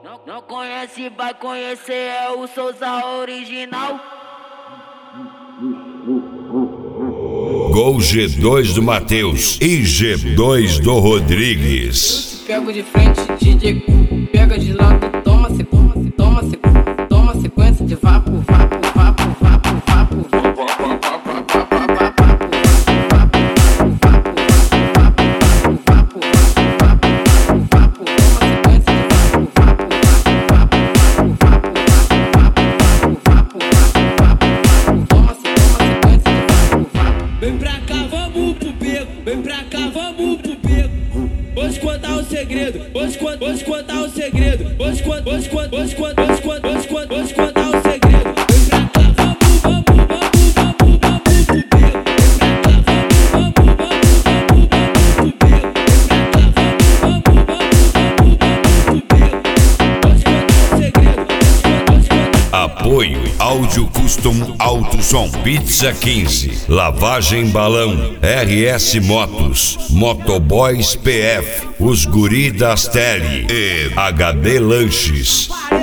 Não conhece, vai conhecer, é o Souza original. Gol G2 do Matheus e G2 do Rodrigues. Pego de frente, DJ pega de lado, toma sequência de vapo. Vem pra cá, vamos pro beco. Vem pra cá, vamos pro beco. Hoje contar o segredo. Hoje contar o segredo. Hoje contar o segredo. Vem pra cá, vamos pro beco. Vem pra cá, vamos pro beco. Hoje contar o segredo. Apoio Áudio Custom Alto Som, Pizza 15, Lavagem Balão, RS Motos, Motoboys PF, Os Guri das Tele e HD Lanches.